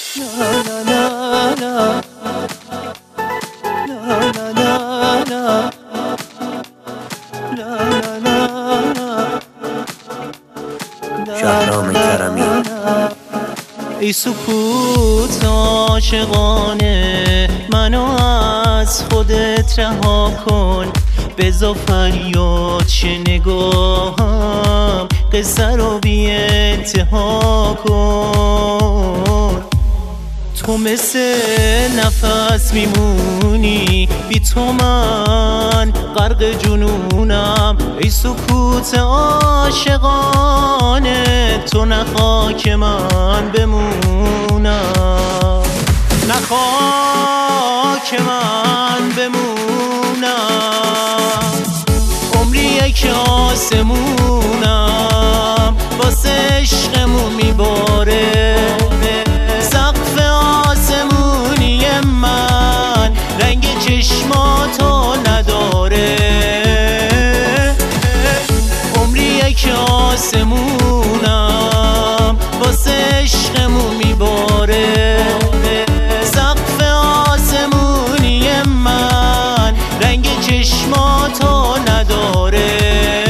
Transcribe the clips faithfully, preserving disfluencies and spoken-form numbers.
شهرام کرمی. ای سکوت عاشقانه، منو از خودت رها کن، بذار فریاد شه نگاهم، قصه رو بی انتها کن. تو مثل نفس میمونی، بی تو من غرق جنونم. ای سکوت عاشقانه، تو نخوا که من بمونم، نخوا که من بمونم. عمری یک آسمونم واسه عشقمون میباره، سقف آسمونی من رنگ چشماتو نداره. عمری یک آسمونم واسه عشقمون میباره، سقف آسمونی من رنگ چشماتو نداره.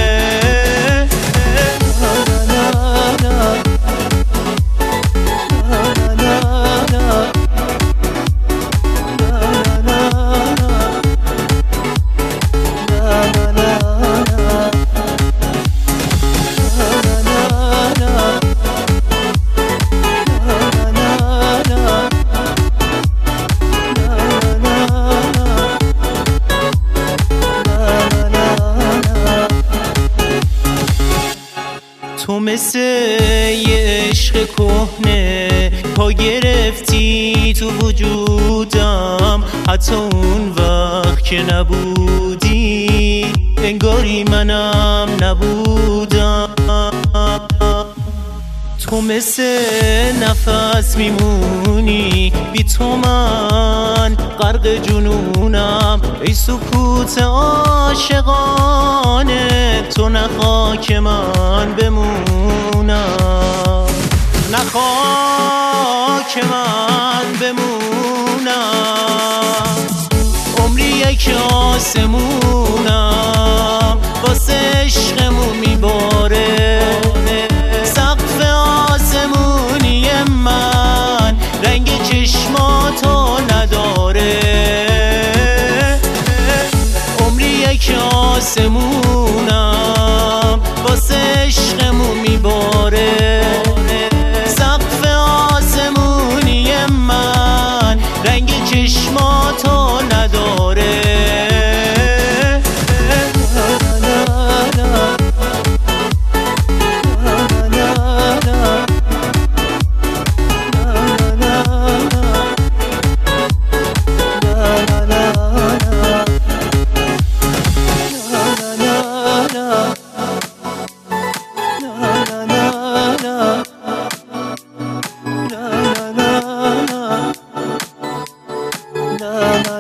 تو مثل یه عشق کهنه، پا گرفتی تو وجودم، حتی اون وقت که نبودی انگاری منم نبودم. تو مثل نفس میمونی، بی تو من غرق جنونم. ای سکوت عاشقانه، تو نخوا که من بمونم، نخوا که من بمونم. عمری یک آسمونم واسه عشقمون میباره، سقف آسمونی من رنگ چشماتو نداره. عمری یک آسمونم واسه عشقمون میباره، سقف آسمونی من رنگ چشماتو نداره. Na na